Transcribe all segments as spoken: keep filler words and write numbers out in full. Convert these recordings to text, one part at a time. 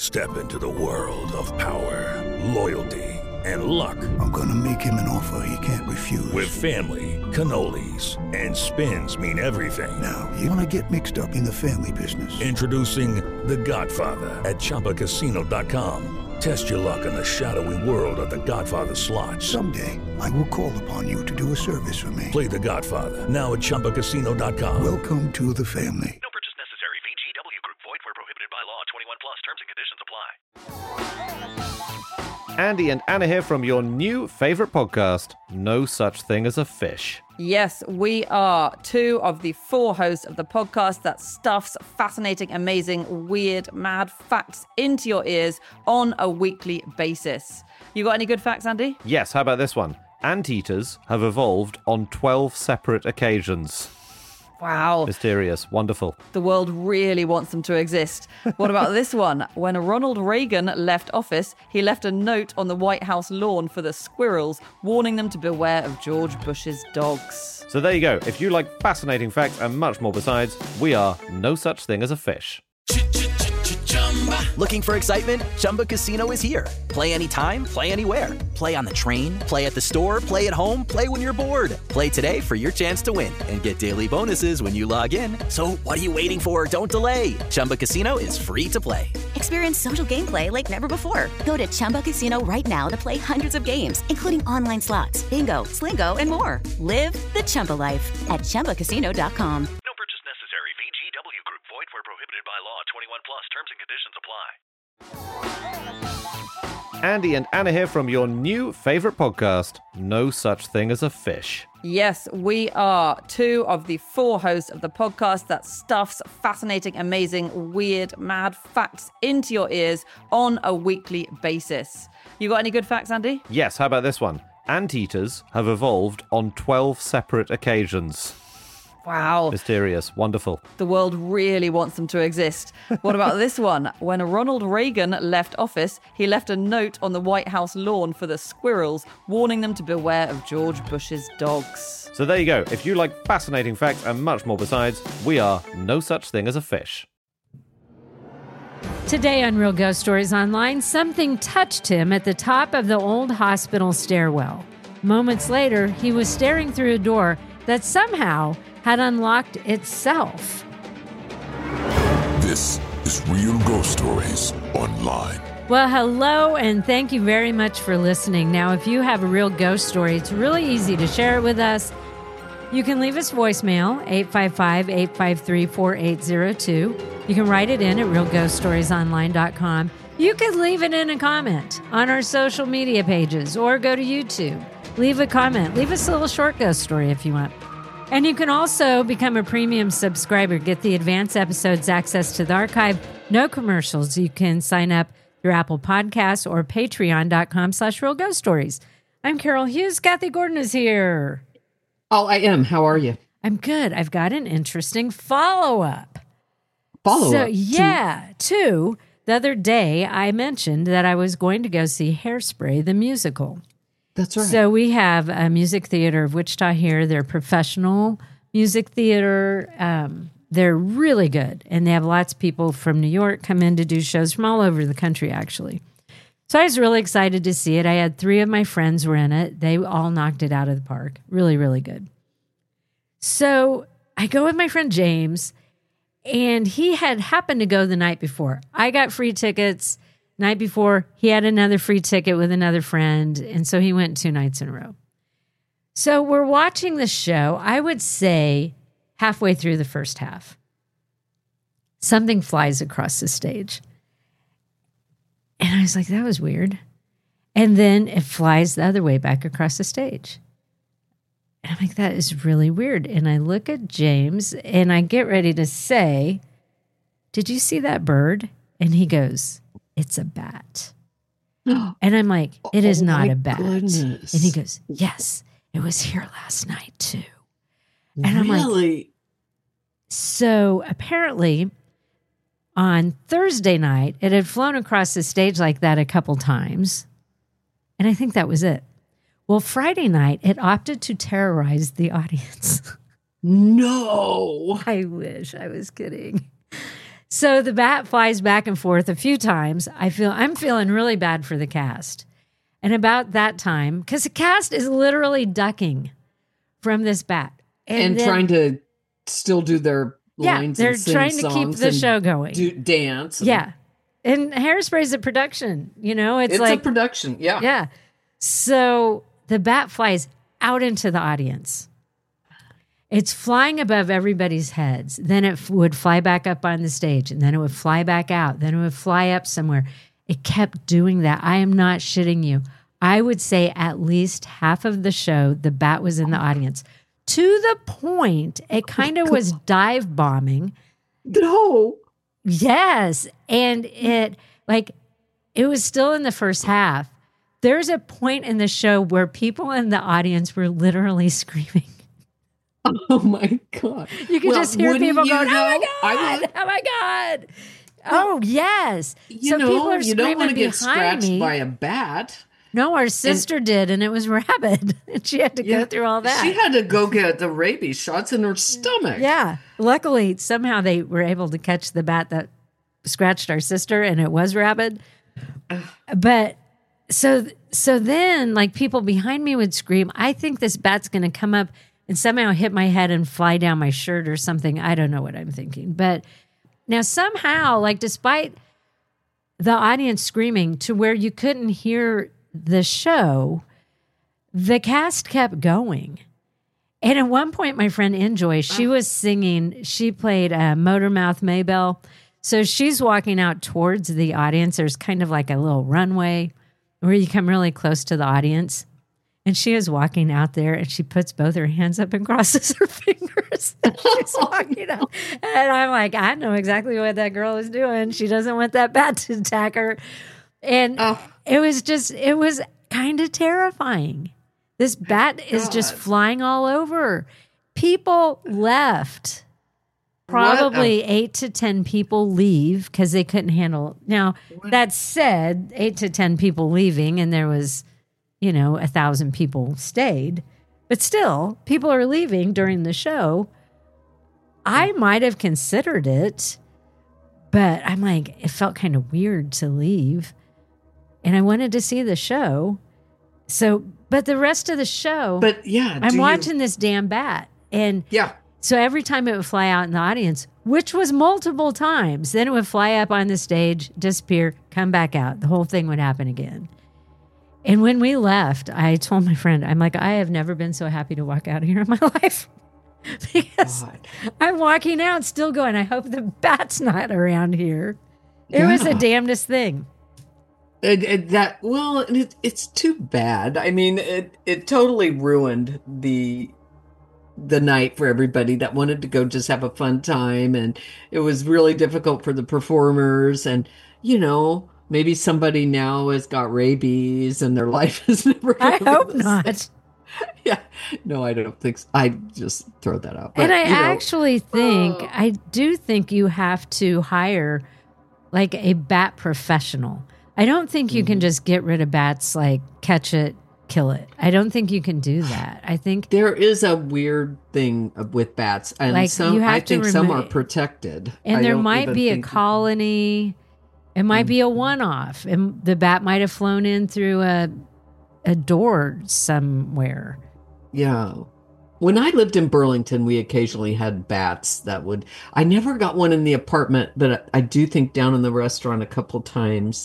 Step into the world of power, loyalty, and luck. I'm gonna make him an offer he can't refuse. With family, cannolis, and spins mean everything. Now, you wanna get mixed up in the family business. Introducing The Godfather at Chumba Casino dot com. Test your luck in the shadowy world of The Godfather slot. Someday, I will call upon you to do a service for me. Play The Godfather now at Chumba Casino dot com. Welcome to the family. No purchase necessary. V G W Group. Void where prohibited by law. twenty-one plus. Terms and conditions apply. Andy and Anna here from your new favorite podcast, No Such Thing as a Fish. Yes, we are two of the four hosts of the podcast that stuffs fascinating, amazing, weird, mad facts into your ears on a weekly basis. You got any good facts, Andy? Yes, how about this one? Anteaters have evolved on twelve separate occasions. Wow. Mysterious. Wonderful. The world really wants them to exist. What about this one? When Ronald Reagan left office, he left a note on the White House lawn for the squirrels, warning them to beware of George Bush's dogs. So there you go. If you like fascinating facts and much more besides, we are No Such Thing as a Fish. Looking for excitement? Chumba Casino is here. Play anytime, play anywhere. Play on the train, play at the store, play at home, play when you're bored. Play today for your chance to win and get daily bonuses when you log in. So what are you waiting for? Don't delay. Chumba Casino is free to play. Experience social gameplay like never before. Go to Chumba Casino right now to play hundreds of games, including online slots, bingo, Slingo, and more. Live the Chumba life at Chumba Casino dot com. No purchase necessary. V G W Group. Void where prohibited by law. twenty-one plus. Terms and conditions apply. Andy and Anna here from your new favorite podcast, No Such Thing as a Fish. Yes, we are two of the four hosts of the podcast that stuffs fascinating, amazing, weird, mad facts into your ears on a weekly basis. You got any good facts, Andy? Yes, how about this one? Anteaters have evolved on twelve separate occasions. Wow. Mysterious. Wonderful. The world really wants them to exist. What about this one? When Ronald Reagan left office, he left a note on the White House lawn for the squirrels, warning them to beware of George Bush's dogs. So there you go. If you like fascinating facts and much more besides, we are No Such Thing as a Fish. Today on Real Ghost Stories Online, something touched him at the top of the old hospital stairwell. Moments later, he was staring through a door that somehow had unlocked itself. This is Real Ghost Stories Online. Well, hello, and thank you very much for listening. Now, if you have a real ghost story, it's really easy to share it with us. You can leave us voicemail, eight five five, eight five three, four eight zero two. You can write it in at real ghost stories online dot com. You can leave it in a comment on our social media pages or go to YouTube. Leave a comment. Leave us a little short ghost story if you want. And you can also become a premium subscriber, get the advanced episodes, access to the archive, no commercials. You can sign up through Apple Podcasts or patreon.com slash real ghost stories. I'm Carol Hughes. Kathy Gordon is here. Oh, I am. How are you? I'm good. I've got an interesting follow-up. Follow-up? So, yeah, to the other day I mentioned that I was going to go see Hairspray, the musical. That's right. So we have a music theater of Wichita here. They're professional music theater. Um, they're really good. And they have lots of people from New York come in to do shows from all over the country, actually. So I was really excited to see it. I had three of my friends were in it. They all knocked it out of the park. Really, really good. So I go with my friend James, and he had happened to go the night before. I got free tickets. Night before, he had another free ticket with another friend, and so he went two nights in a row. So we're watching the show, I would say halfway through the first half. Something flies across the stage. And I was like, that was weird. And then it flies the other way back across the stage. And I'm like, that is really weird. And I look at James, and I get ready to say, did you see that bird? And he goes, it's a bat. And I'm like, it is oh not a bat. Goodness. And he goes, yes, it was here last night too. And really? I'm like, so apparently on Thursday night, it had flown across the stage like that a couple times. And I think that was it. Well, Friday night, it opted to terrorize the audience. No. I wish I was kidding. So the bat flies back and forth a few times. I feel I'm feeling really bad for the cast. And about that time, because the cast is literally ducking from this bat. And, And then- trying to still do their Yeah, lines they're and sing trying to keep songs the and show going. do dance. and- Yeah. And Hairspray's a production, you know, it's, It's like a production. Yeah. Yeah. So the bat flies out into the audience. It's flying above everybody's heads. Then it f- would fly back up on the stage, and then it would fly back out. Then it would fly up somewhere. It kept doing that. I am not shitting you. I would say at least half of the show, the bat was in the audience, to the point it kind of was dive bombing. No. Yes. And it, like, it was still in the first half. There's a point in the show where people in the audience were literally screaming. Oh my God. You could Well, just hear wouldn't people you going, oh my know? I God, would- oh my God. Oh, yes. You so know, people are you don't screaming want to get behind scratched me. by a bat. No, our sister did, and it was rabid. And she had to go through all that. She had to go get the rabies shots in her stomach. Yeah. Luckily, somehow they were able to catch the bat that scratched our sister, and it was rabid. But so so then, like, people behind me would scream, I think this bat's going to come up and somehow hit my head and fly down my shirt or something. I don't know what I'm thinking. But now somehow, like, despite the audience screaming to where you couldn't hear the show, the cast kept going. And at one point, my friend Enjoy, she was singing, she played uh, Motormouth Maybelle. So she's walking out towards the audience. There's kind of like a little runway where you come really close to the audience. And she is walking out there, and she puts both her hands up and crosses her fingers. And she's walking out. And I'm like, I know exactly what that girl is doing. She doesn't want that bat to attack her. And Oh. it was just, it was kind of terrifying. This bat is just flying all over. People left. Probably eight to ten people leave because they couldn't handle. Now, that said, eight to ten people leaving, and there was, you know, a thousand people stayed. But still, people are leaving during the show. I might have considered it, but I'm like, it felt kind of weird to leave. And I wanted to see the show. So, but the rest of the show, But yeah, I'm do you- watching this damn bat. And Yeah. so every time it would fly out in the audience, which was multiple times, then it would fly up on the stage, disappear, come back out. The whole thing would happen again. And when we left, I told my friend, I'm like, I have never been so happy to walk out of here in my life. Because God. I'm walking out still going, I hope the bat's not around here. It was the Yeah. damnedest thing. It, it, that well, it, it's too bad. I mean, it it totally ruined the the night for everybody that wanted to go just have a fun time, and it was really difficult for the performers. And you know, maybe somebody now has got rabies and their life is never. I gonna hope be the not. same. Yeah, no, I don't think so. I just throw that out. And But, I you know, actually think, Oh. I do think you have to hire like a bat professional. I don't think you can just get rid of bats, like catch it, kill it. I don't think you can do that. I think there is a weird thing with bats, and Like, some you have I to think some remove- are protected. And I there don't might even be a think- colony. It might be a one-off, and the bat might have flown in through a a door somewhere. Yeah. When I lived in Burlington, we occasionally had bats that would. I never got one in the apartment, but I do think down in the restaurant a couple times.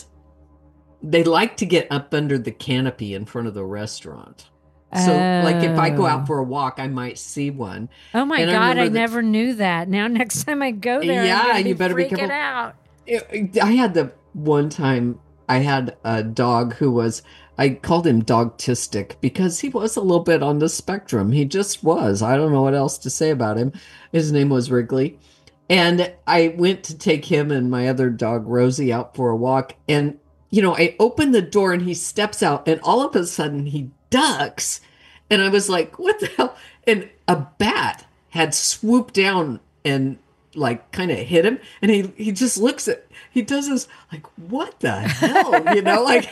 They like to get up under the canopy in front of the restaurant. So, like, if I go Oh. out for a walk, I might see one. Oh my And I God, I, remember that- never knew that. Now, next time I go there, Yeah, I'm gonna be you better be freaking careful. out. I had the one time I had a dog who was, I called him dogtistic because he was a little bit on the spectrum. He just was. I don't know what else to say about him. His name was Wrigley. And I went to take him and my other dog, Rosie, out for a walk. And, you know, I opened the door and he steps out, and all of a sudden he ducks. And I was like, what the hell? And a bat had swooped down and like kind of hit him, and he he just looks at, he does this like, what the hell, you know, like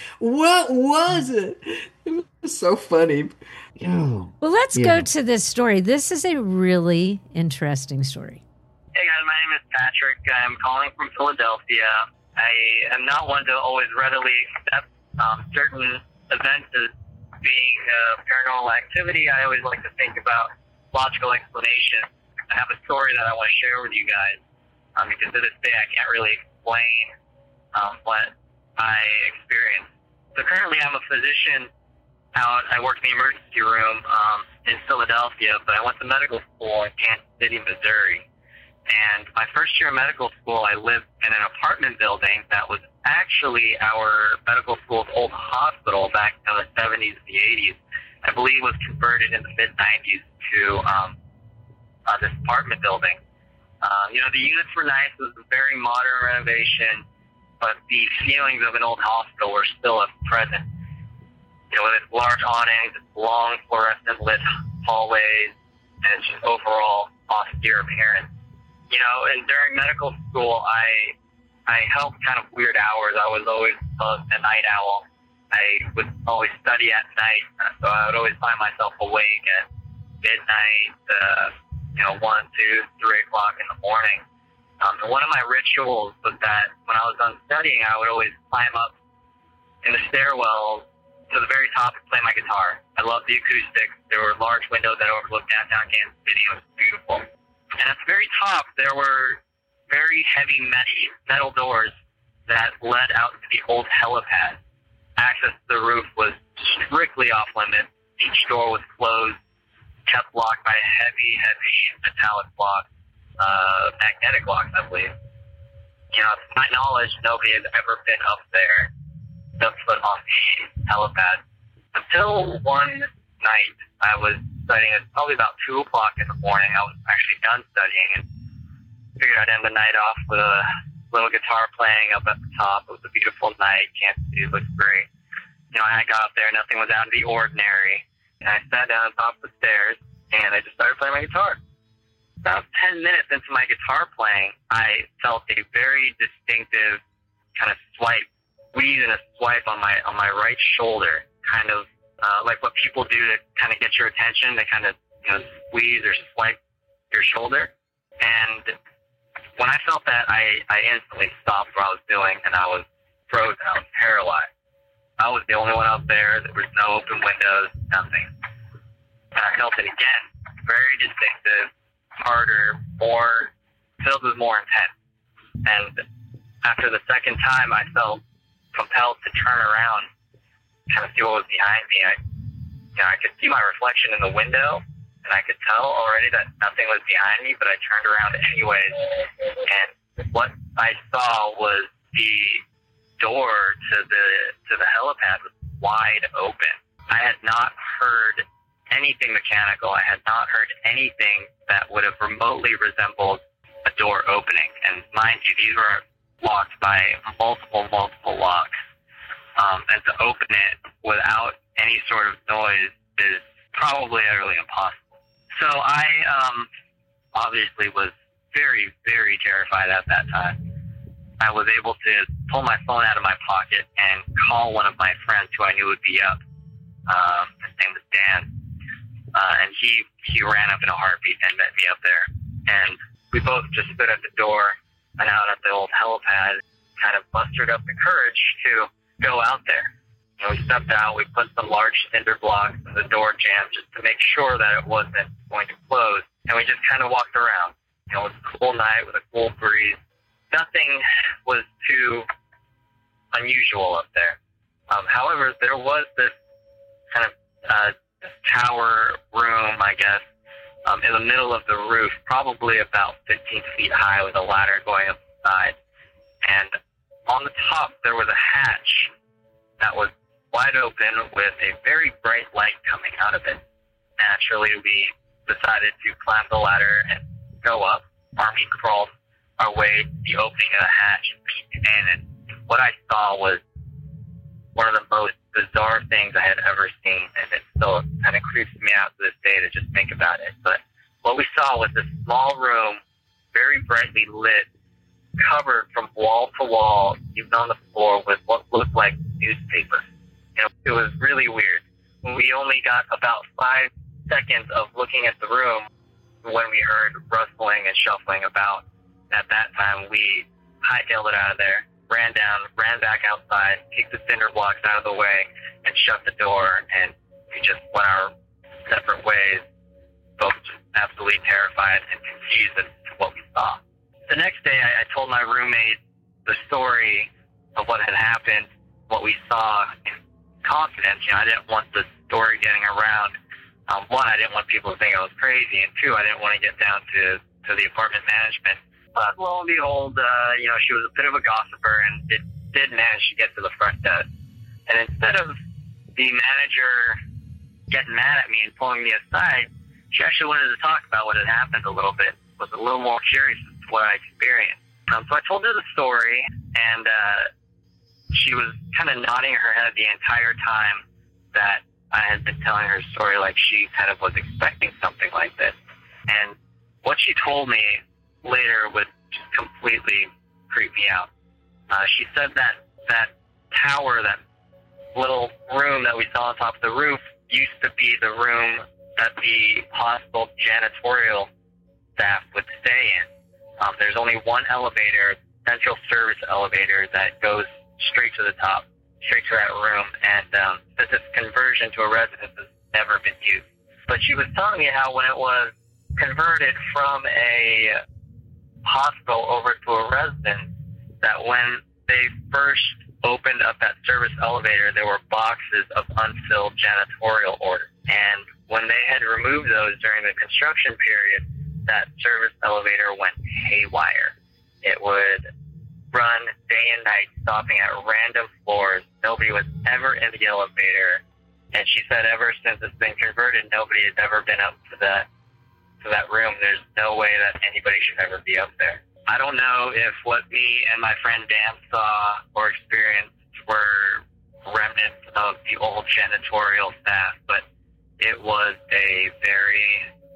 what was it? It was so funny. Yeah. Well, let's Yeah. go to this story. This is a really interesting story. Hey guys, my name is Patrick. I'm calling from Philadelphia. I am not one to always readily accept um, certain events as being uh, paranormal activity. I always like to think about logical explanation. I have a story that I want to share with you guys um, because to this day I can't really explain um, what I experienced. So currently I'm a physician out. I work in the emergency room um, in Philadelphia, but I went to medical school in Kansas City, Missouri. And my first year of medical school, I lived in an apartment building that was actually our medical school's old hospital back in the seventies and the eighties. I believe was converted in the mid nineties to um, uh, this apartment building. Uh, you know, the units were nice. It was a very modern renovation, but the feelings of an old hospital were still present. You know, with its large awnings, its long fluorescent lit hallways, and its just overall austere appearance. You know, and during medical school, I I helped kind of weird hours. I was always uh, a night owl. I would always study at night, so I would always find myself awake at midnight, uh, you know, one, two, three o'clock in the morning. Um, and one of my rituals was that when I was done studying, I would always climb up in the stairwell to the very top and play my guitar. I loved the acoustics. There were large windows that overlooked downtown Kansas City. It was beautiful. And at the very top, there were very heavy metal doors that led out to the old helipad. Access to the roof was strictly off limits. Each door was closed, kept locked by heavy, heavy metallic locks, uh, magnetic locks, I believe. You know, to my knowledge, nobody has ever been up there, stepped foot on the helipad. Until one night, I was studying. It was probably about two o'clock in the morning. I was actually done studying and figured I'd end the night off with a little guitar playing up at the top. It was a beautiful night. Kansas City looked great. You know, I got up there. Nothing was out of the ordinary. And I sat down on top of the stairs, and I just started playing my guitar. About ten minutes into my guitar playing, I felt a very distinctive kind of swipe, squeeze and a swipe on my on my right shoulder, kind of uh, like what people do to kind of get your attention. They kind of, you know, squeeze or swipe your shoulder. And when I felt that, I, I instantly stopped what I was doing, and I was frozen. I was paralyzed. I was the only one out there. There was no open windows, nothing. And I felt it again. Very distinctive, harder, more, filled with more intent. And after the second time, I felt compelled to turn around, kind of see what was behind me. I, you know, I could see my reflection in the window, and I could tell already that nothing was behind me, but I turned around anyways. And what I saw was the door to the to the helipad was wide open. I had not heard anything mechanical. I had not heard anything that would have remotely resembled a door opening. And mind you, these were locked by multiple, multiple locks. Um, and to open it without any sort of noise is probably utterly impossible. So I um, obviously was very, very terrified at that time. I was able to pull my phone out of my pocket and call one of my friends who I knew would be up. Um, his name was Dan. Uh, and he, he ran up in a heartbeat and met me up there. And we both just stood at the door and out at the old helipad, kind of mustered up the courage to go out there. You know, we stepped out, we put some large cinder blocks in the door jamb just to make sure that it wasn't going to close. And we just kind of walked around. You know, it was a cool night with a cool breeze. Nothing was too unusual up there. Um, however, there was this kind of uh, tower room, I guess, um, in the middle of the roof, probably about fifteen feet high with a ladder going up the side. And on the top, there was a hatch that was wide open with a very bright light coming out of it. Naturally, we decided to climb the ladder and go up. Army crawled our way to the opening of the hatch and peeked in, and what I saw was one of the most bizarre things I had ever seen, and it still kind of creeps me out to this day to just think about it. But what we saw was this small room, very brightly lit, covered from wall to wall, even on the floor, with what looked like newspaper. You know, it was really weird. We only got about five seconds of looking at the room. when we heard rustling and shuffling about. At that time, we hightailed it out of there, ran down, ran back outside, kicked the cinder blocks out of the way, and shut the door, and we just went our separate ways, both just absolutely terrified and confused as to what we saw. The next day, I, I told my roommate the story of what had happened, what we saw, in confidence. You know, I didn't want the story getting around. Um, one, I didn't want people to think I was crazy, and two, I didn't want to get down to, to the apartment management. But lo and behold, uh, you know, she was a bit of a gossiper and it did manage to get to the front desk. And instead of the manager getting mad at me and pulling me aside, she actually wanted to talk about what had happened a little bit, was a little more curious as to what I experienced. Um, so I told her the story, and uh, she was kind of nodding her head the entire time that I had been telling her story, like she kind of was expecting something like this. And what she told me later would just completely creep me out. Uh, she said that that tower, that little room that we saw on top of the roof, used to be the room that the hospital janitorial staff would stay in. Um, there's only one elevator, central service elevator, that goes straight to the top, straight to that room, and um, this conversion to a residence has never been used. But she was telling me how when it was converted from a hospital over to a residence, that when they first opened up that service elevator, there were boxes of unfilled janitorial orders. And when they had removed those during the construction period, that service elevator went haywire. It would run day and night, stopping at random floors. Nobody was ever in the elevator. And she said ever since it's been converted, nobody has ever been up to that to that room. There's no way that anybody should ever be up there. I don't know if what me and my friend Dan saw or experienced were remnants of the old janitorial staff, but it was a very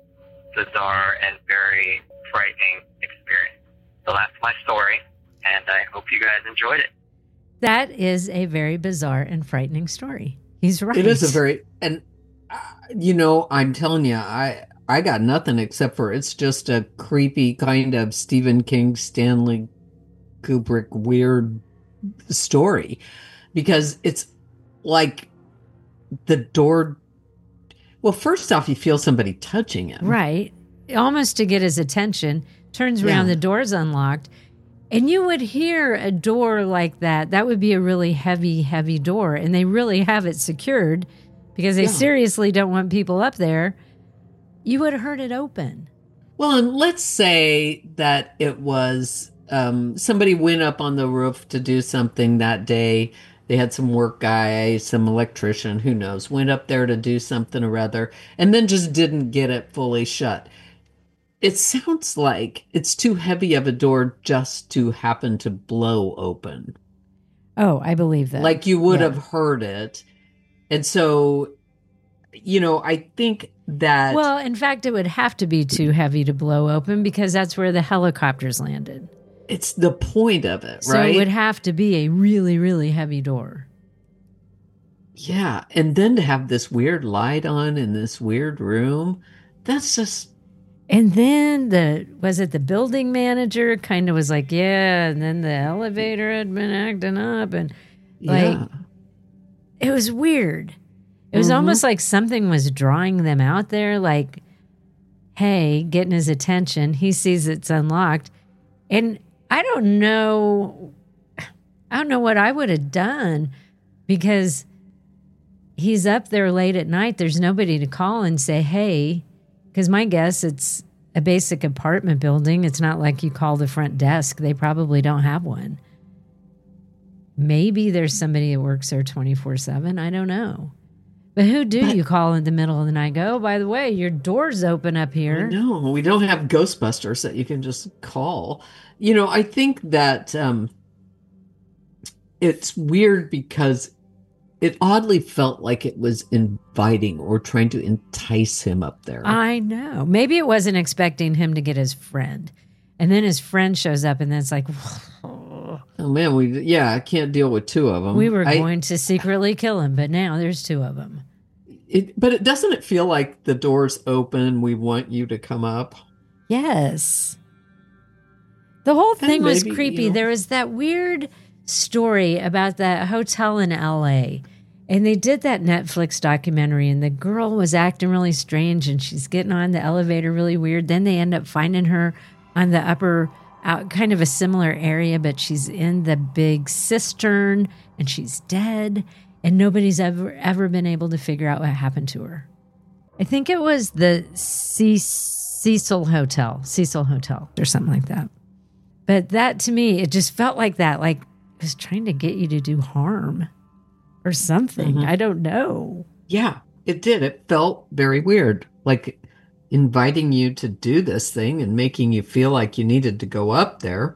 bizarre and very frightening experience. So that's my story, and I hope you guys enjoyed it. That is a very bizarre and frightening story. He's right. It is a very, and uh, you know, I'm telling you, I I got nothing except for it's just a creepy kind of Stephen King, Stanley Kubrick weird story, because it's like the door. Well, first off, you feel somebody touching him, right? Almost to get his attention. Turns around, yeah. The door's unlocked. And you would hear a door like that. That would be a really heavy, heavy door. And they really have it secured because they yeah. seriously don't want people up there. You would have heard it open. Well, and let's say that it was um, somebody went up on the roof to do something that day. They had some work guy, some electrician, who knows, went up there to do something or other, and then just didn't get it fully shut. It sounds like it's too heavy of a door just to happen to blow open. Oh, I believe that. Like you would yeah. have heard it. And so, you know, I think that... Well, in fact, it would have to be too heavy to blow open because that's where the helicopters landed. It's the point of it, so right? So it would have to be a really, really heavy door. Yeah. And then to have this weird light on in this weird room, that's just... And then the, was it the building manager kind of was like, yeah, and then the elevator had been acting up and like, yeah. It was weird. It was mm-hmm. almost like something was drawing them out there, like, hey, getting his attention. He sees it's unlocked. And I don't know, I don't know what I would have done because he's up there late at night. There's nobody to call and say, hey, because my guess, it's a basic apartment building. It's not like you call the front desk. They probably don't have one. Maybe there's somebody that works there twenty-four seven. I don't know. But who do but, you call in the middle of the night? Go, oh, by the way, your door's open up here. No, we don't have Ghostbusters that you can just call. You know, I think that um, it's weird because it oddly felt like it was inviting or trying to entice him up there. I know. Maybe it wasn't expecting him to get his friend. And then his friend shows up and then it's like, oh, oh man, we yeah, I can't deal with two of them. We were I, going to secretly kill him, but now there's two of them. It, but it doesn't it feel like the door's open, we want you to come up? Yes. The whole thing was maybe, creepy. you know- There was that weird story about that hotel in L A, and they did that Netflix documentary, and the girl was acting really strange, and she's getting on the elevator really weird. Then they end up finding her on the upper, out, kind of a similar area, but she's in the big cistern, and she's dead, and nobody's ever ever been able to figure out what happened to her. I think it was the C- Cecil Hotel, Cecil Hotel, or something like that. But that, to me, it just felt like that, like it was trying to get you to do harm or something. Mhm. I don't know. Yeah, it did. It felt very weird, like inviting you to do this thing and making you feel like you needed to go up there.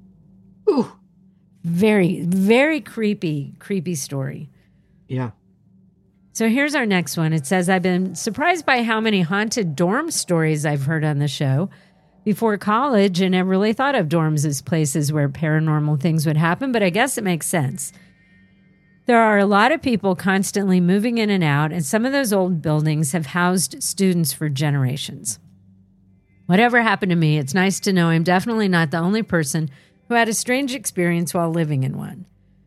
Ooh, Very, very creepy, creepy story. yeah. So here's our next one. It says, I've been surprised by how many haunted dorm stories I've heard on the show. Before college, I never really thought of dorms as places where paranormal things would happen, but I guess it makes sense. There are a lot of people constantly moving in and out, and some of those old buildings have housed students for generations. Whatever happened to me, it's nice to know I'm definitely not the only person who had a strange experience while living in one.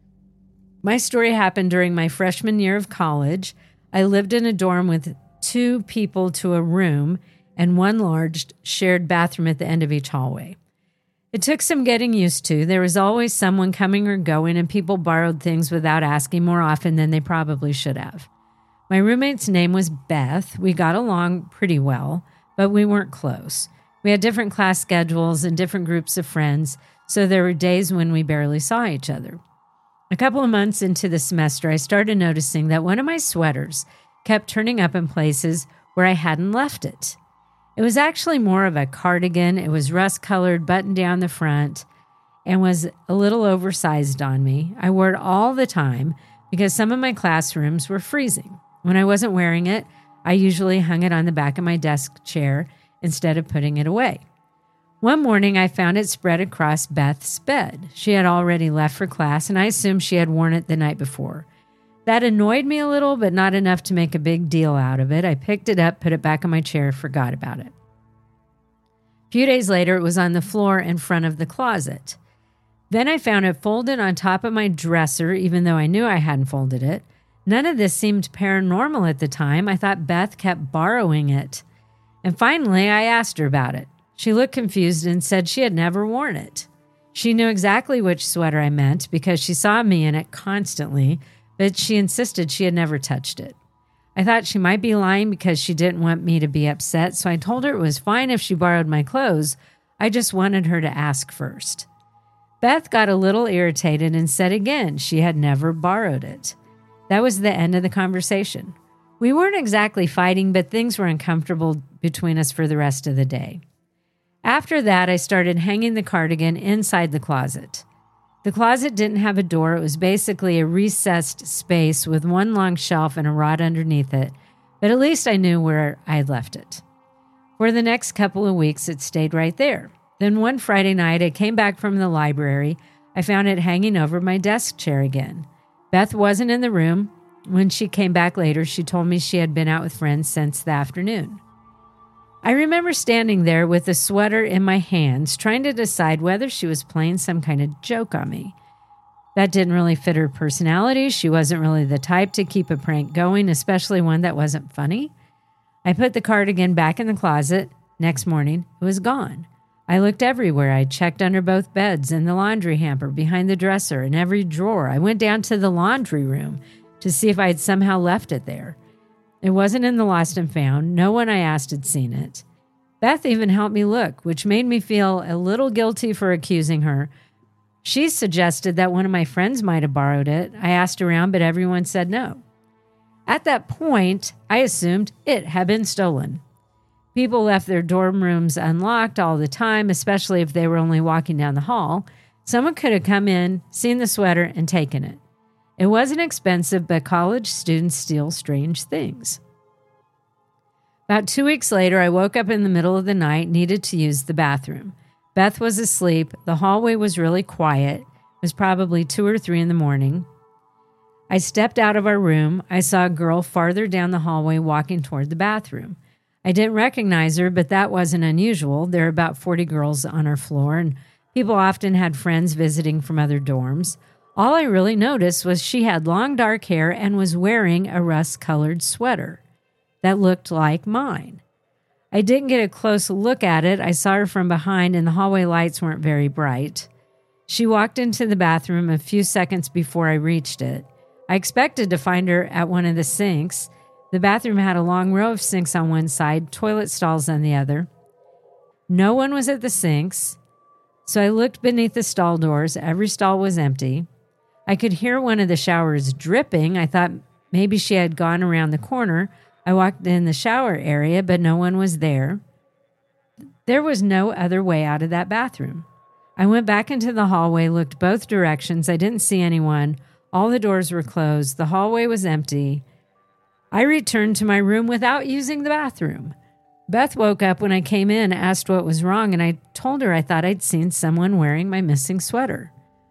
My story happened during my freshman year of college. I lived in a dorm with two people to a room and one large shared bathroom at the end of each hallway. It took some getting used to. There was always someone coming or going, and people borrowed things without asking more often than they probably should have. My roommate's name was Beth. We got along pretty well, but we weren't close. We had different class schedules and different groups of friends, so there were days when we barely saw each other. A couple of months into the semester, I started noticing that one of my sweaters kept turning up in places where I hadn't left it. It was actually more of a cardigan. It was rust-colored, buttoned down the front, and was a little oversized on me. I wore it all the time because some of my classrooms were freezing. When I wasn't wearing it, I usually hung it on the back of my desk chair instead of putting it away. One morning, I found it spread across Beth's bed. She had already left for class, and I assumed she had worn it the night before. That annoyed me a little, but not enough to make a big deal out of it. I picked it up, put it back on my chair, forgot about it. A few days later, it was on the floor in front of the closet. Then I found it folded on top of my dresser, even though I knew I hadn't folded it. None of this seemed paranormal at the time. I thought Beth kept borrowing it. And finally, I asked her about it. She looked confused and said she had never worn it. She knew exactly which sweater I meant because she saw me in it constantly, but she insisted she had never touched it. I thought she might be lying because she didn't want me to be upset, so I told her it was fine if she borrowed my clothes. I just wanted her to ask first. Beth got a little irritated and said again she had never borrowed it. That was the end of the conversation. We weren't exactly fighting, but things were uncomfortable between us for the rest of the day. After that, I started hanging the cardigan inside the closet. The closet didn't have a door. It was basically a recessed space with one long shelf and a rod underneath it, but at least I knew where I had left it. For the next couple of weeks, it stayed right there. Then one Friday night, I came back from the library. I found it hanging over my desk chair again. Beth wasn't in the room. When she came back later, she told me she had been out with friends since the afternoon. I remember standing there with the sweater in my hands, trying to decide whether she was playing some kind of joke on me. That didn't really fit her personality. She wasn't really the type to keep a prank going, especially one that wasn't funny. I put the cardigan back in the closet. Next morning, it was gone. I looked everywhere. I checked under both beds, in the laundry hamper, behind the dresser, in every drawer. I went down to the laundry room to see if I had somehow left it there. It wasn't in the lost and found. No one I asked had seen it. Beth even helped me look, which made me feel a little guilty for accusing her. She suggested that one of my friends might have borrowed it. I asked around, but everyone said no. At that point, I assumed it had been stolen. People left their dorm rooms unlocked all the time, especially if they were only walking down the hall. Someone could have come in, seen the sweater, and taken it. It wasn't expensive, but college students steal strange things. About two weeks later, I woke up in the middle of the night, needed to use the bathroom. Beth was asleep. The hallway was really quiet. It was probably two or three in the morning. I stepped out of our room. I saw a girl farther down the hallway walking toward the bathroom. I didn't recognize her, but that wasn't unusual. There are about forty girls on our floor, and people often had friends visiting from other dorms. All I really noticed was she had long dark hair and was wearing a rust-colored sweater that looked like mine. I didn't get a close look at it. I saw her from behind, and the hallway lights weren't very bright. She walked into the bathroom a few seconds before I reached it. I expected to find her at one of the sinks. The bathroom had a long row of sinks on one side, toilet stalls on the other. No one was at the sinks, so I looked beneath the stall doors. Every stall was empty. I could hear one of the showers dripping. I thought maybe she had gone around the corner. I walked in the shower area, but no one was there. There was no other way out of that bathroom. I went back into the hallway, looked both directions. I didn't see anyone. All the doors were closed. The hallway was empty. I returned to my room without using the bathroom. Beth woke up when I came in, asked what was wrong, and I told her I thought I'd seen someone wearing my missing sweater.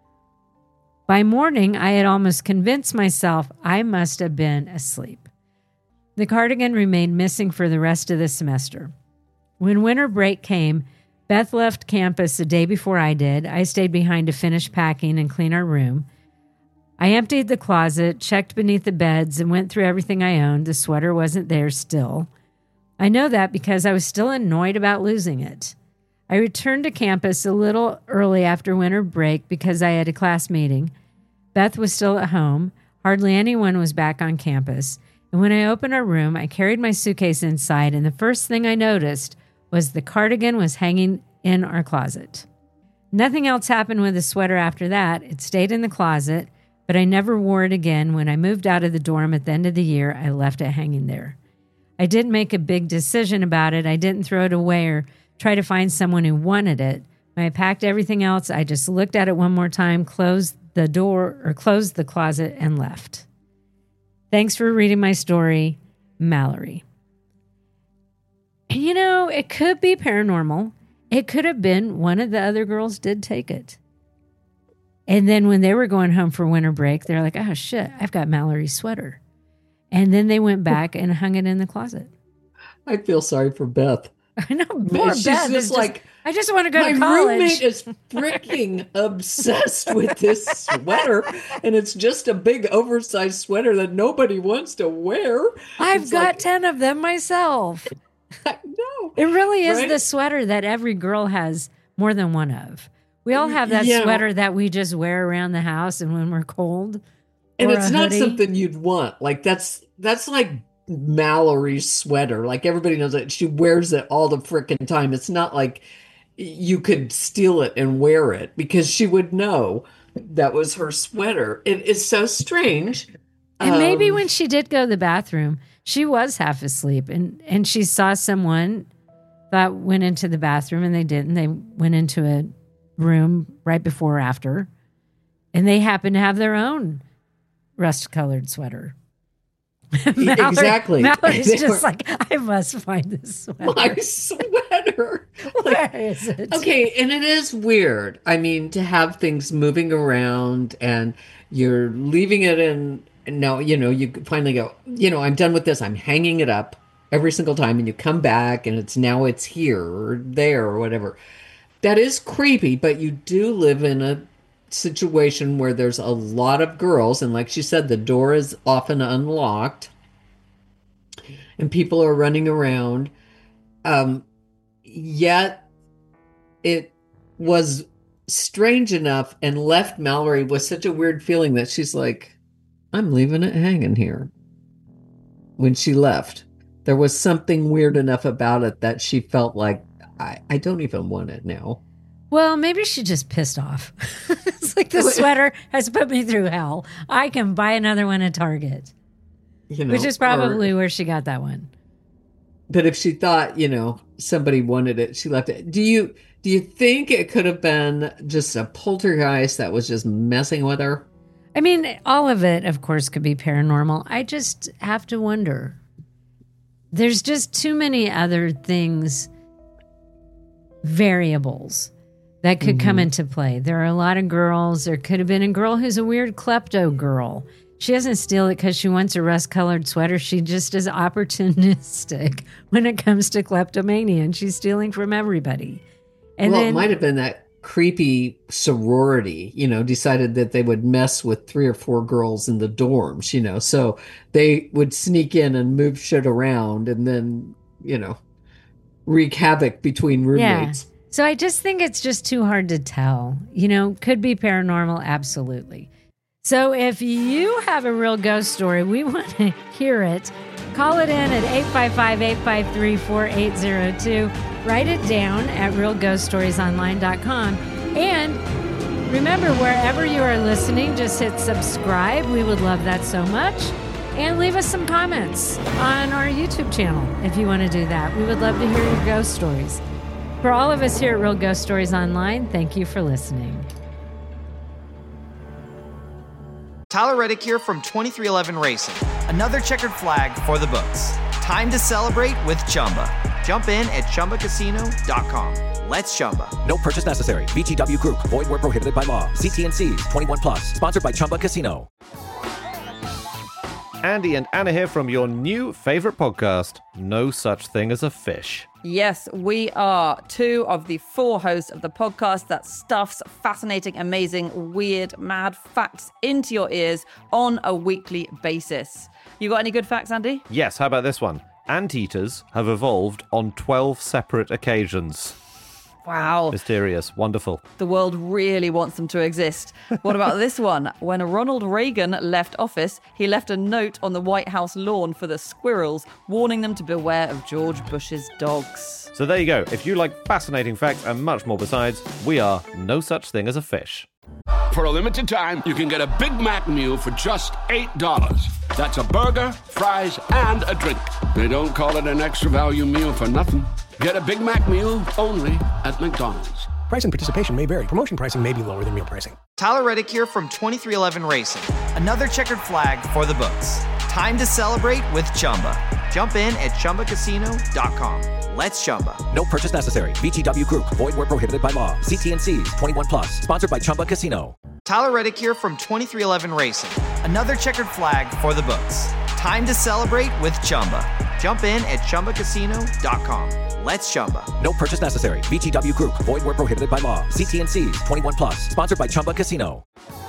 By morning, I had almost convinced myself I must have been asleep. The cardigan remained missing for the rest of the semester. When winter break came, Beth left campus the day before I did. I stayed behind to finish packing and clean our room. I emptied the closet, checked beneath the beds, and went through everything I owned. The sweater wasn't there still. I know that because I was still annoyed about losing it. I returned to campus a little early after winter break because I had a class meeting. Beth was still at home. Hardly anyone was back on campus. And when I opened our room, I carried my suitcase inside, and the first thing I noticed was the cardigan was hanging in our closet. Nothing else happened with the sweater after that. It stayed in the closet, but I never wore it again. When I moved out of the dorm at the end of the year, I left it hanging there. I didn't make a big decision about it. I didn't throw it away or try to find someone who wanted it. When I packed everything else, I just looked at it one more time, closed the door or closed the closet, and left. Thanks for reading my story, Mallory. And you know, it could be paranormal. It could have been one of the other girls did take it. And then when they were going home for winter break, they're like, oh shit, I've got Mallory's sweater. And then they went back and hung it in the closet. I feel sorry for Beth. I know, poor She's Beth. just like, just, I just want to go my to college. My roommate is freaking obsessed with this sweater, and it's just a big oversized sweater that nobody wants to wear. I've it's got like, ten of them myself. No, it really is right? the sweater that every girl has more than one of. We all have that yeah. sweater that we just wear around the house and when we're cold. And it's not hoodie. something you'd want. Like that's that's like Mallory's sweater. Like everybody knows it. She wears it all the frickin' time. It's not like you could steal it and wear it because she would know that was her sweater. It is so strange. And um, maybe when she did go to the bathroom, she was half asleep and, and she saw someone that went into the bathroom and they didn't. They went into a room right before or after and they happened to have their own rust-colored sweater. Mallory, exactly. Mallory's they just were, like, I must find this sweater. My sweater. Where like, is it? Okay, and it is weird. I mean, to have things moving around and you're leaving it in, and now, you know, you finally go, you know, I'm done with this. I'm hanging it up every single time, and you come back and it's now it's here or there or whatever. That is creepy, but you do live in a situation where there's a lot of girls, and like she said, the door is often unlocked and people are running around. Um, yet it was strange enough and left Mallory with such a weird feeling that she's like, I'm leaving it hanging here. When she left, there was something weird enough about it that she felt like, I, I don't even want it now. Well, maybe she's just pissed off. It's like the sweater has put me through hell. I can buy another one at Target. You know, which is probably or, where she got that one. But if she thought, you know, somebody wanted it, she left it. Do you do you think it could have been just a poltergeist that was just messing with her? I mean, all of it, of course, could be paranormal. I just have to wonder. There's just too many other things, variables that could mm-hmm. come into play. There are a lot of girls. There could have been a girl who's a weird klepto girl. She doesn't steal it because she wants a rust-colored sweater. She just is opportunistic when it comes to kleptomania, and she's stealing from everybody. And well, then, it might have been that creepy sorority, you know, decided that they would mess with three or four girls in the dorms, you know, so they would sneak in and move shit around and then, you know, wreak havoc between roommates. Yeah. So I just think it's just too hard to tell. You know, could be paranormal, absolutely. So if you have a real ghost story, we want to hear it. Call it in at eight five five, eight five three, four eight zero two. Write it down at real ghost stories online dot com. And remember, wherever you are listening, just hit subscribe. We would love that so much. And leave us some comments on our YouTube channel if you want to do that. We would love to hear your ghost stories. For all of us here at Real Ghost Stories Online, thank you for listening. Tyler Reddick here from twenty-three eleven Racing. Another checkered flag for the books. Time to celebrate with Chumba. Jump in at Chumba Casino dot com. Let's Chumba. No purchase necessary. V G W Group. Void where prohibited by law. See T N Cs. twenty-one plus. Sponsored by Chumba Casino. Andy and Anna here from your new favorite podcast, No Such Thing as a Fish. Yes, we are two of the four hosts of the podcast that stuffs fascinating, amazing, weird, mad facts into your ears on a weekly basis. You got any good facts, Andy? Yes, how about this one? Anteaters have evolved on twelve separate occasions. Wow. Mysterious. Wonderful. The world really wants them to exist. What about this one? When Ronald Reagan left office, he left a note on the White House lawn for the squirrels, warning them to beware of George Bush's dogs. So there you go. If you like fascinating facts and much more besides, we are No Such Thing as a Fish. For a limited time, you can get a Big Mac meal for just eight dollars. That's a burger, fries, and a drink. They don't call it an extra value meal for nothing. Get a Big Mac meal only at McDonald's. Price and participation may vary. Promotion pricing may be lower than meal pricing. Tyler Reddick here from twenty-three eleven Racing. Another checkered flag for the books. Time to celebrate with Chumba. Jump in at Chumba Casino dot com. Let's Chumba. No purchase necessary. V G W Group. Void where prohibited by law. See T N Cs. twenty-one plus. Sponsored by Chumba Casino. Tyler Reddick here from twenty-three eleven Racing. Another checkered flag for the books. Time to celebrate with Chumba. Jump in at Chumba Casino dot com. Let's Chumba. No purchase necessary. V G W Group. Void where prohibited by law. See T N Cs. twenty-one plus. Sponsored by Chumba Casino.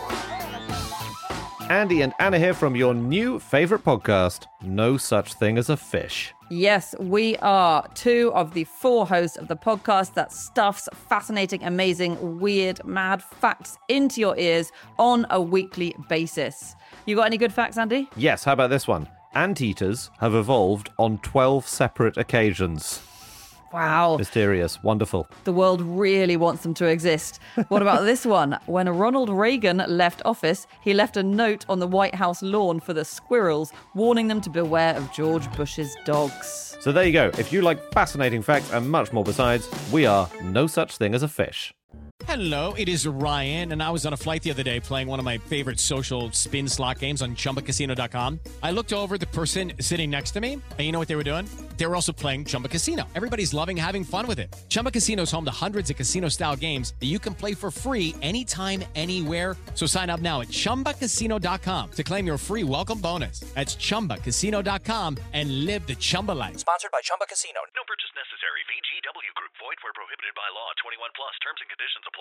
Andy and Anna here from your new favorite podcast, No Such Thing as a Fish. Yes, we are two of the four hosts of the podcast that stuffs fascinating, amazing, weird, mad facts into your ears on a weekly basis. You got any good facts, Andy? Yes, how about this one? Anteaters have evolved on twelve separate occasions. Wow. Mysterious. Wonderful. The world really wants them to exist. What about this one? When Ronald Reagan left office, he left a note on the White House lawn for the squirrels, warning them to beware of George Bush's dogs. So there you go. If you like fascinating facts and much more besides, we are No Such Thing as a Fish. Hello, it is Ryan, and I was on a flight the other day playing one of my favorite social spin slot games on Chumba Casino dot com. I looked over at the person sitting next to me, and you know what they were doing? They were also playing Chumba Casino. Everybody's loving having fun with it. Chumba Casino is home to hundreds of casino-style games that you can play for free anytime, anywhere. So sign up now at Chumba Casino dot com to claim your free welcome bonus. That's Chumba Casino dot com and live the Chumba life. Sponsored by Chumba Casino. No purchase necessary. V G W Group. Void where prohibited by law. twenty-one plus. Terms and conditions apply.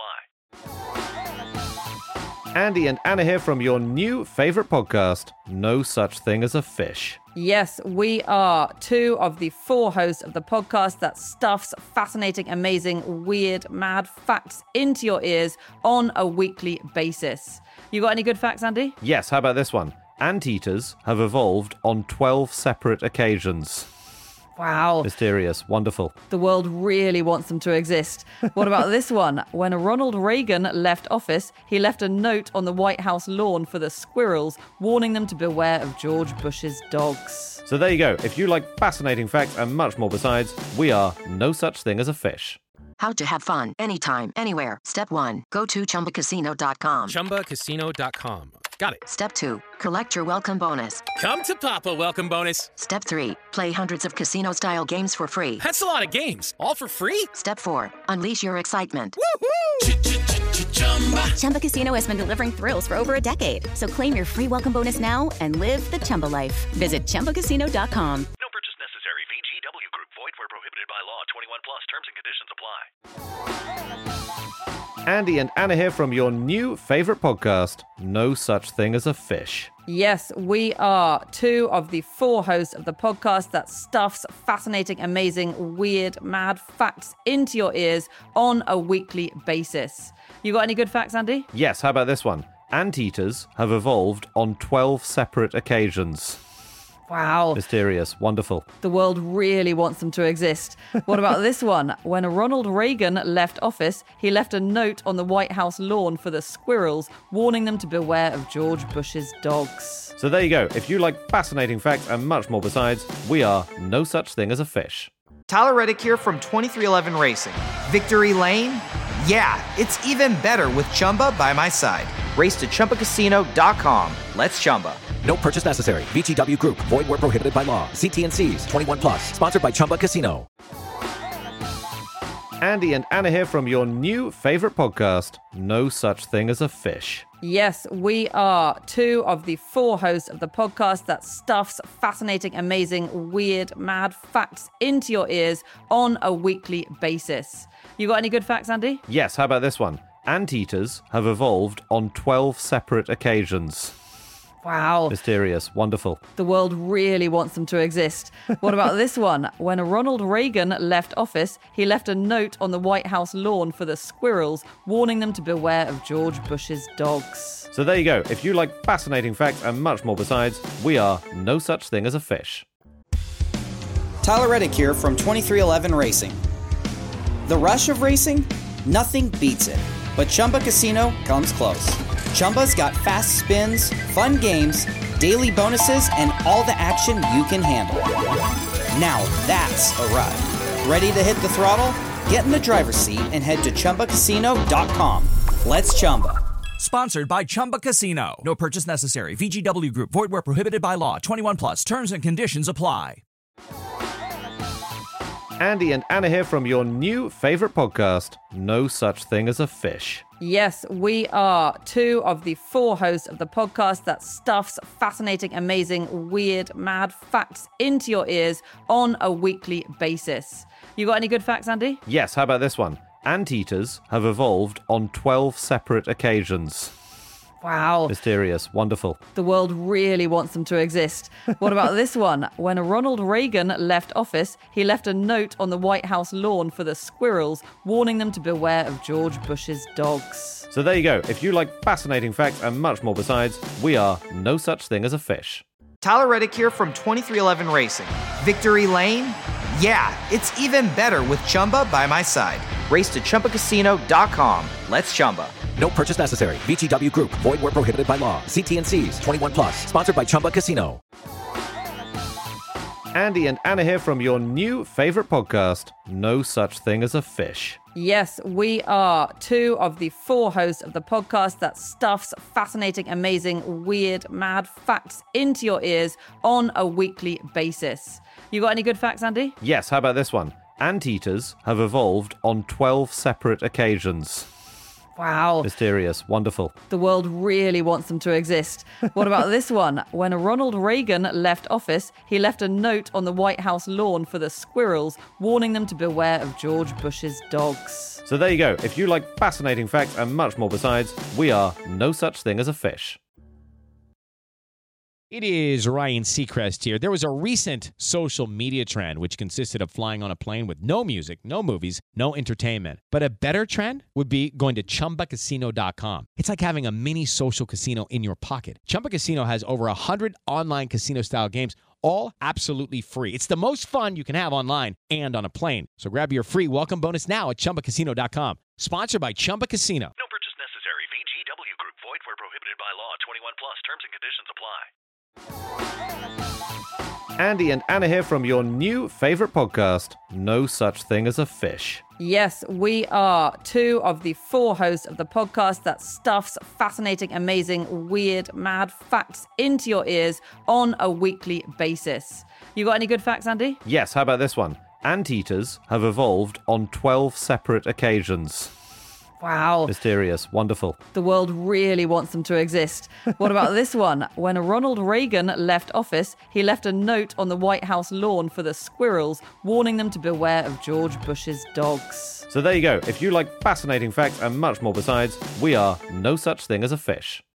Andy and Anna here from your new favorite podcast, No Such Thing as a Fish. Yes, we are two of the four hosts of the podcast that stuffs fascinating, amazing, weird, mad facts into your ears on a weekly basis. You got any good facts, Andy? Yes, how about this one? Anteaters have evolved on twelve separate occasions. Wow. Mysterious. Wonderful. The world really wants them to exist. What about this one? When Ronald Reagan left office, he left a note on the White House lawn for the squirrels, warning them to beware of George Bush's dogs. So there you go. If you like fascinating facts and much more besides, we are No Such Thing as a Fish. How to have fun anytime, anywhere. Step one, go to Chumba Casino dot com. Chumba Casino dot com. Got it. Step two, collect your welcome bonus. Come to Papa welcome bonus. Step three, play hundreds of casino-style games for free. That's a lot of games. All for free? Step four, unleash your excitement. Woohoo! Chumba Casino has been delivering thrills for over a decade. So claim your free welcome bonus now and live the Chumba life. Visit Chumba Casino dot com. No purchase necessary. V G W Group. Void where prohibited by law. twenty-one plus. Terms and conditions apply. Andy and Anna here from your new favorite podcast, No Such Thing as a Fish. Yes, we are two of the four hosts of the podcast that stuffs fascinating, amazing, weird, mad facts into your ears on a weekly basis. You got any good facts, Andy? Yes, how about this one? Anteaters have evolved on twelve separate occasions. Wow. Mysterious. Wonderful. The world really wants them to exist. What about this one? When Ronald Reagan left office, he left a note on the White House lawn for the squirrels, warning them to beware of George Bush's dogs. So there you go. If you like fascinating facts and much more besides, we are No Such Thing as a Fish. Tyler Reddick here from twenty-three eleven Racing. Victory Lane? Yeah, it's even better with Chumba by my side. Race to Chumba Casino dot com. Let's Chumba. No purchase necessary. V G W Group. Void where prohibited by law. See T and C's. twenty-one plus. Sponsored by Chumba Casino. Andy and Anna here from your new favorite podcast, No Such Thing as a Fish. Yes, we are two of the four hosts of the podcast that stuffs fascinating, amazing, weird, mad facts into your ears on a weekly basis. You got any good facts, Andy? Yes, how about this one? Anteaters have evolved on twelve separate occasions. Wow. Mysterious. Wonderful. The world really wants them to exist. What about this one? When Ronald Reagan left office, he left a note on the White House lawn for the squirrels, warning them to beware of George Bush's dogs. So there you go. If you like fascinating facts and much more besides, we are No Such Thing as a Fish. Tyler Reddick here from twenty-three eleven Racing. The rush of racing? Nothing beats it. But Chumba Casino comes close. Chumba's got fast spins, fun games, daily bonuses, and all the action you can handle. Now that's a ride. Ready to hit the throttle? Get in the driver's seat and head to Chumba Casino dot com. Let's Chumba. Sponsored by Chumba Casino. No purchase necessary. V G W Group. Void where prohibited by law. twenty-one plus. Terms and conditions apply. Andy and Anna here from your new favorite podcast, No Such Thing as a Fish. Yes, we are two of the four hosts of the podcast that stuffs fascinating, amazing, weird, mad facts into your ears on a weekly basis. You got any good facts, Andy? Yes, how about this one? Anteaters have evolved on twelve separate occasions. Wow. Mysterious. Wonderful. The world really wants them to exist. What about this one? When Ronald Reagan left office, he left a note on the White House lawn for the squirrels, warning them to beware of George Bush's dogs. So there you go. If you like fascinating facts and much more besides, we are No Such Thing as a Fish. Tyler Reddick here from twenty-three eleven Racing. Victory Lane? Yeah, it's even better with Chumba by my side. Race to Chumba Casino dot com. Let's Chumba. No purchase necessary. V G W Group. Void where prohibited by law. See T and C's. twenty-one plus. Sponsored by Chumba Casino. Andy and Anna here from your new favorite podcast, No Such Thing as a Fish. Yes, we are two of the four hosts of the podcast that stuffs fascinating, amazing, weird, mad facts into your ears on a weekly basis. You got any good facts, Andy? Yes, how about this one? Anteaters have evolved on twelve separate occasions. Wow. Mysterious. Wonderful. The world really wants them to exist. What about this one? When Ronald Reagan left office, he left a note on the White House lawn for the squirrels, warning them to beware of George Bush's dogs. So there you go. If you like fascinating facts and much more besides, we are No Such Thing as a Fish. It is Ryan Seacrest here. There was a recent social media trend which consisted of flying on a plane with no music, no movies, no entertainment. But a better trend would be going to Chumba Casino dot com. It's like having a mini social casino in your pocket. Chumba Casino has over one hundred online casino-style games, all absolutely free. It's the most fun you can have online and on a plane. So grab your free welcome bonus now at Chumba Casino dot com. Sponsored by Chumba Casino. No purchase necessary. V G W Group. Void where prohibited by law. twenty-one plus. Terms and conditions apply. Andy and Anna here from your new favorite podcast, No Such Thing as a Fish. Yes, we are two of the four hosts of the podcast that stuffs fascinating, amazing, weird, mad facts into your ears on a weekly basis. You got any good facts, Andy? Yes, how about this one? Anteaters have evolved on twelve separate occasions. Wow. Mysterious. Wonderful. The world really wants them to exist. What about this one? When Ronald Reagan left office, he left a note on the White House lawn for the squirrels, warning them to beware of George Bush's dogs. So there you go. If you like fascinating facts and much more besides, we are No Such Thing as a Fish.